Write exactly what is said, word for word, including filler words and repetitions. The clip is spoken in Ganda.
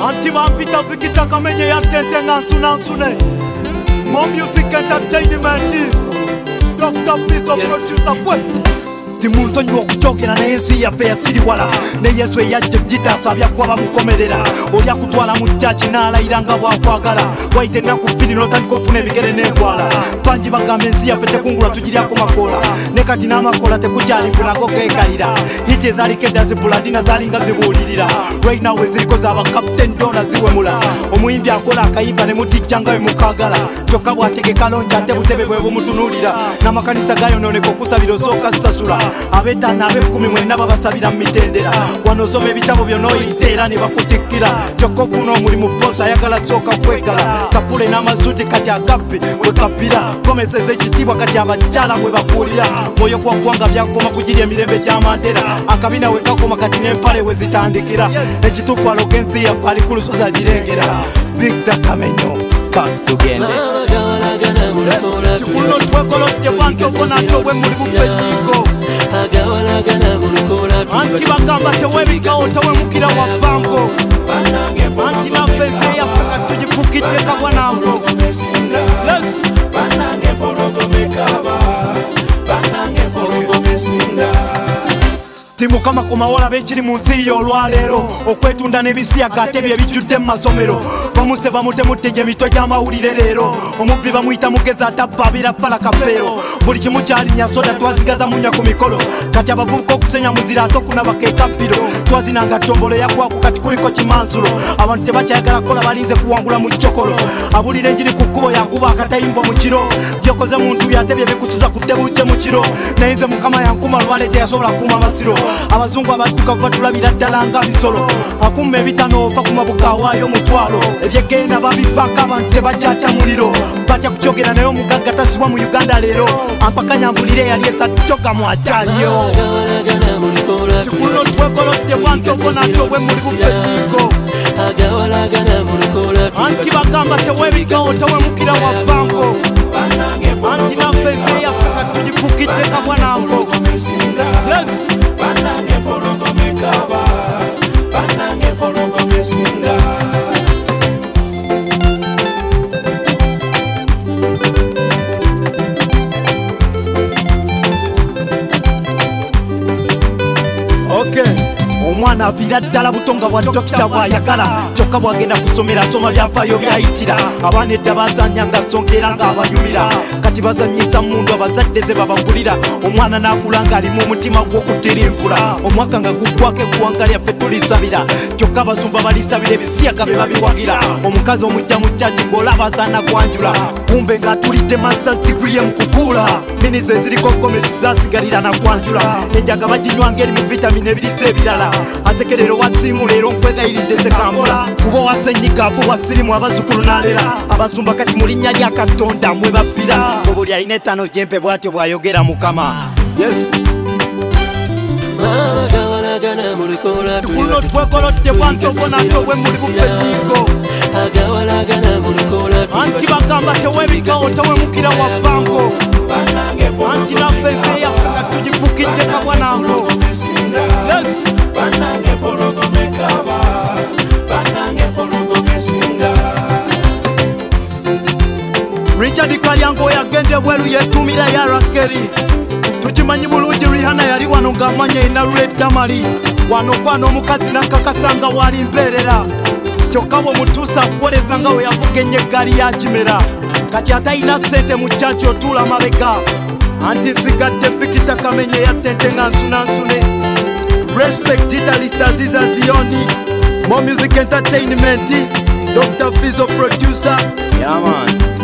Anti vampita vikita kamenye ya tente ngansuna nsune. More music entertainment. Doctor Fizo producer boy. Timunzo nyo kutogera na yensi ya fe siri wala ne Yesu yajje jita sabya kwa mukomerera oli akutwala mu church nala iranga bwa kwagala waite na kufiri no tanko fune bigere ne kwala panji bagamenzi ya fete kungula tujiri ako makola ne kati na makola te kujali mpuna ko kekalira hite zali keda zibuladina zali nga zibulirira right now weziriko zaba captain dona ziwe mula omuyimbi akola akayimba ne mutijjanga we mukagala kyokka bwatege kalonja te butebe bwe bumutunulira na makanisa gayo none ko kusabira soka sasula abeta nabe kumi mwena babasabira mitendera wanosoma ebitabo byono itera ne bakutikira kyokko kuno muri mu bossa yagala soka kwegala sapule n'amazuti kati agapi we kapira komeseze ekitibwa kati abachala mwe bakulira moyo kwa kwanga byakoma kujiri emirembe gy'amandera akabina we kakoma kati n'empale we zitandikira ekitufu alogenzi ya pali ku lusozi girengera Victor Kamenyo pass tugende tukulo twekolote wanto bona towe muri mupejiko anti bagamba tewebikawo tewe mukira wa bango anti nafeze yafaka tujifukite kabwa nambo yes banange porogomekaba banange porogomesinda timu kama kumawala bechiri munsi yo lwalero okwetunda nebisiya gate bye bijudde masomero bamuse bamute mutege mito y'amawulire lero omubbi bamuyita mugeza atababira fala kafero buli kimu kyali nyasoda twazigaza munya ku mikolo kati abavubuka okusenya muzira ato kuna bakekapiro twazinanga tombolo yakwako kati kuliko kimanzulo abantu tebakyayagala kola balinze kuwangula mu chokolo abulire njiri ku kkubo yankuba akatayimbwa mu kiro gyekoze muntu yatebye bikutuza kuddebuke mu kiro nayinze mukama yankuma lwale teyasobola kuma masiro abazungu abatuka batulabira ddala nga bisolo akuma ebitano ova ku mabuga awaayo mutwalo ebyegenda babipaka abantu tebakyata muliro batya kukyogera naye omugagga tasibwa mu Uganda leero ampakanya mbulire yali etacoga mu akyaliyo tikuno twekolodde bwanto bona tobwe muri bupejiko anti bagamba tewebikawo tewemukira wa bango anti nafeze yafaka tujifukidde kabwa nambo yes banange porogomekaba banange porogomesinda okay omwana avira ddala butonga bwa dokita bwayagala kyokka bwagenda kusomera asoma byafaayo byayitira abaana edda bazanyanga songera ng'abayumira kati bazanyisa mundu abazadde ze babagulira omwana n'akula ng'alimu omutima gw'okutirimpula omwaka nga guggwako eggwanga lyaffe tulisabira kyokka abazumba balisabira ebisiyaga be babiwagira omukazi omujja mu kyaki ng'olaba azaana gwanjula kumbe ng'atulidde masters degree emukukuula minize eziriko gomesi zasigalira na gwanjula enjaga baginywanga eri mu vitamini ebirisa ebirala azekerero watsimu leero nkwegayiridde sekambula kuba wasenyiga abo wasirimu abazukulu n'alera abazumba kati mu linnya lya Katonda mwe babbira obuli alina ettaano gyempe bw'atyo bw'ayogera Mukama yes tukuno twekolodde bwanto bona tobwe muri bupejiko anti bagamba tewebikawo tewemukira wa bango anti nafeze yafaka tujifukidde kabwa nambo yes banange porogomekaba banange porogomesinda Richard Kalyango yagende bweru yetumira ya Rakeri tukimanyi bulungi Rihanna yali wano ng'amanya ina Redamali wano kwana omukazi nakakasanga wali mperera kyokka bw'omutuusa akuwoleza nga we yavuga ennyeggali ya kimera kati atayina ssente mu kyaki otuula mabega anti nsigadde Victor Kamenyo yattente nga nsunansune respect Gitarist Aziza Zioni More Music Entertainment Doctor Fizo producer yeah man